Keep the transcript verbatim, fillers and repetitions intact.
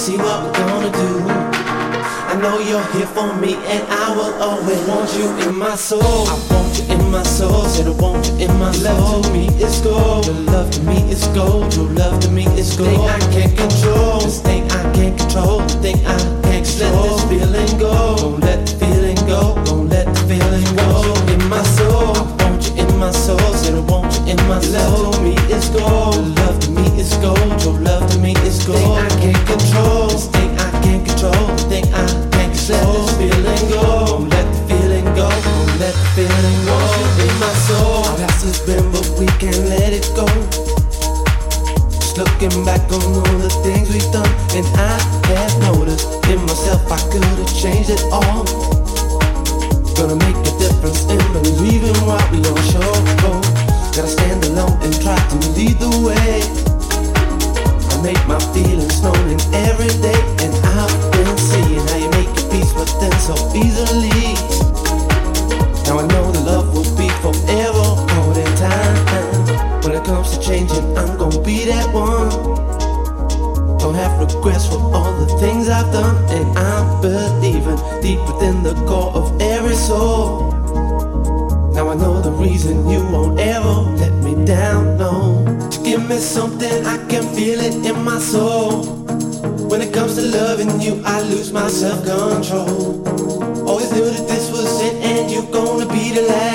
see what we're gonna do. I know you're here for me and I will always want you in my soul. I want you in my soul, said I want you in my soul. Love to me is gold, your love to me is gold, your love to me is gold. Thing I can't control, this thing I can't control, the thing I can't control. Let this feeling go, don't let the feeling go, don't let the feeling go. I want you in my soul, I want you in my soul, said I want you in my soul. Love to me is gold, your love to me is gold, your love to me is gold. Thing I can't control, this thing I can't control, the thing I can't control. Let this feeling go, don't let the feeling go, don't let the feeling go. In my soul, our past has been, but we can't let it go. Just looking back on all the things we've done, and I have noticed in myself I could have changed it all. Gonna make a difference in believing what we all show. Gotta stand alone and try to lead the way. I make my feelings known in every day, and I've been seeing how you make your peace with them so easily. Now I know the love will be forever, all the time. When it comes to changing, I'm gonna be that one. Don't have regrets for all the things I've done, and I'm believing deep within the core of every soul. Now I know the reason you won't ever let me down, no. Give me something, I can feel it in my soul. When it comes to loving you, I lose my self-control. Always knew that this was it, and you're gonna be the last.